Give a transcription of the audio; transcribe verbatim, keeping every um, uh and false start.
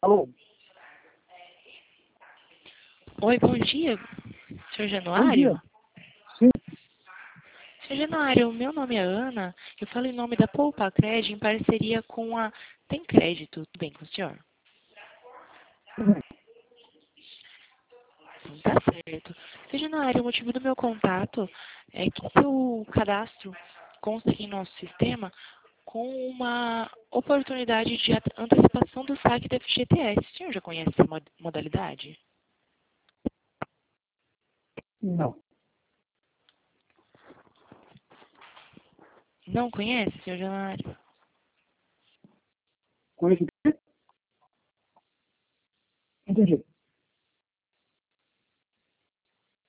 Alô? Oi, bom dia, senhor Bom Januário. dia. Sim. Senhor Januário, meu nome é Ana. Eu falo em nome da Poupa Cred em parceria com a Tem Crédito. Tudo bem com o senhor? Tudo bem. Tá certo. Senhor Januário, o motivo do meu contato é que seu cadastro consta aqui em nosso sistema com uma oportunidade de ante- antecipação do saque da F G T S. O senhor já conhece essa mod- modalidade? Não. Não conhece, senhor Januário? Conheço o quê? Entendi.